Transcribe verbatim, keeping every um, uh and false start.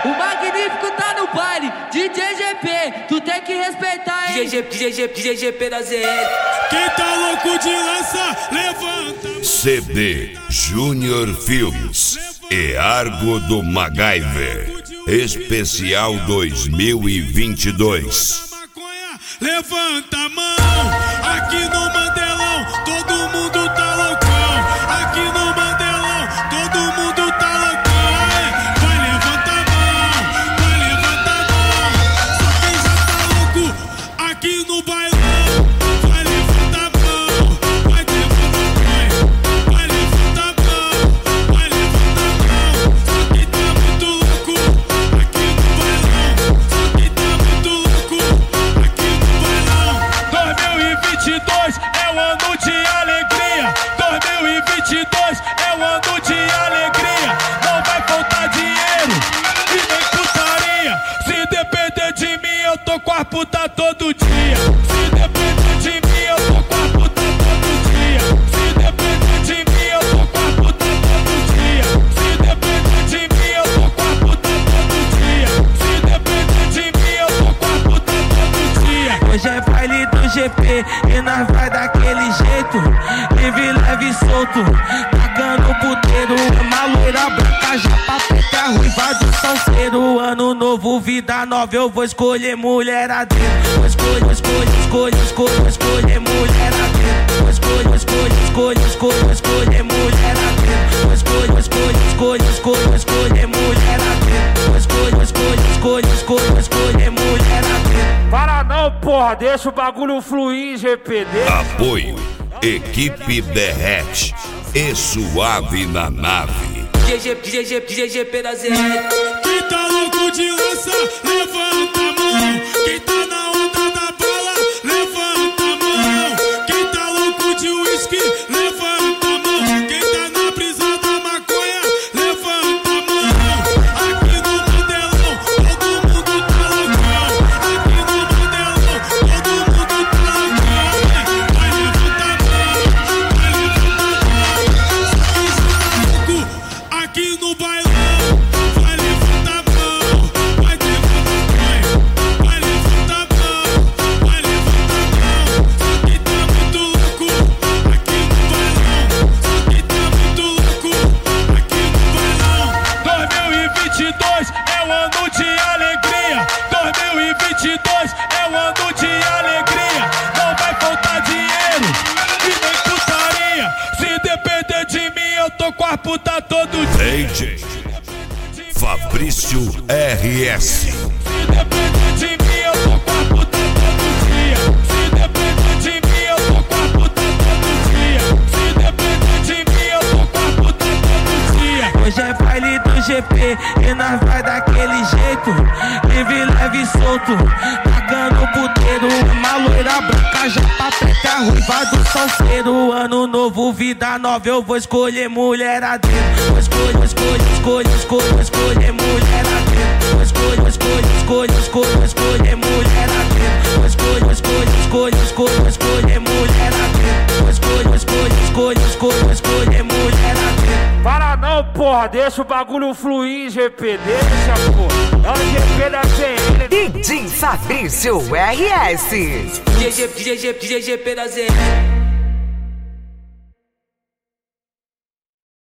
O Magnífico tá no baile, D J G P, tu tem que respeitar, hein? D J G P, G P da Z L. Quem tá louco de lança, levanta. C D Junior Filmes e Argo do MacGyver Especial dois mil e vinte e dois. Levanta a mão, aqui no Mandelão, todo mundo tá loucão. Aqui no Mandelão, todo mundo tá loucão. Vai levantar a mão, vai levantar a mão. Só quem já tá louco, aqui no bailão. Vai levantar a mão, vai levantar a mão. Vai levantar a mão, vai levantar a mão. Só quem tá muito louco, aqui no bailão. Só quem tá muito louco, aqui no dois mil e vinte e dois é o ano de alegria. dois mil e vinte e dois é o ano de alegria. Não vai faltar dinheiro e nem putaria. Se depender de mim, eu tô com a puta todo dia. Se depender de mim, eu tô com a puta todo dia. Se depender de mim, eu tô com a puta todo dia. Se depender de mim, eu tô com a puta todo dia. Se depender de mim, eu tô com a puta todo dia. Hoje é baile do G P e nós vai daquele jeito, livre, leve e solto, tacando puteiro. Uma loira branca, japa preta, ruiva do salseiro. Ano novo, vida nova, eu vou escolher mulheradeira. Vou escolher, vou escolher, escolher, escolher, vou escolher mulheradeira. Vou escolher, vou escolher, escolher, escolher, vou escolher mulheradeira. Vou escolher, vou escolher, escolher, escolher, vou escolher mulheradeira. Vou escolher, vou escolher, escolher, escolher, vou escolher mulheradeira. Para não, porra, deixa o bagulho fluir, G P. Deixa. Apoio Equipe Derrete e Suave na Nave. D J G P da Z L. Quem tá louco de lança, levanta a mão. Quem tá na onda da bala, levanta a mão. Quem tá louco de uísque, levanta a mão. Quem tá na brisa da maconha, levanta a mão. Aqui no Mandelão, todo mundo tá loucão. Aqui no Mandelão, todo mundo tá loucão. Vai levantar a mão, vai levantar a mão. Só quem já tá louco, aqui no bailão. Vai levantar a mão, vai levantar a mão. Vai levantar a mão, vai levantar a mão. Só quem tá muito louco, aqui no bailão. Só quem tá muito louco, aqui no bailão. dois mil e vinte e dois é o ano de alegria. dois mil e vinte e dois é o ano de alegria. Não vai faltar dinheiro e nem putaria. Se depender de mim, eu tô com a puta todo dia. D J Fabrício R S. Se depender de mim, eu tô com a puta todo dia. Se depender de mim, eu tô com a puta todo dia. Se depender de mim, eu tô com a puta todo dia. Hoje é baile do G P e nós vai daquele jeito, livre, leve e solto, tacando puteiro. Uma loira branca, japa preta, ruiva do salseiro. Ano novo, vida nova, eu vou escolher mulheradeira. Vou escolher, vou escolher, escolher, escolher, vou escolher mulheradeira. Vou escolher, vou escolher, escolher, escolher, vou escolher mulheradeira. Vou escolher, vou escolher, escolher, escolher, vou escolher mulheradeira. Vou escolher, vou escolher, escolher, escolher, vou escolher mulheradeira. Para não, porra, deixa o bagulho fluir, G P. Deixa, porra. É o G P da Z L. D J Fabrício R S. D J G P da Z L.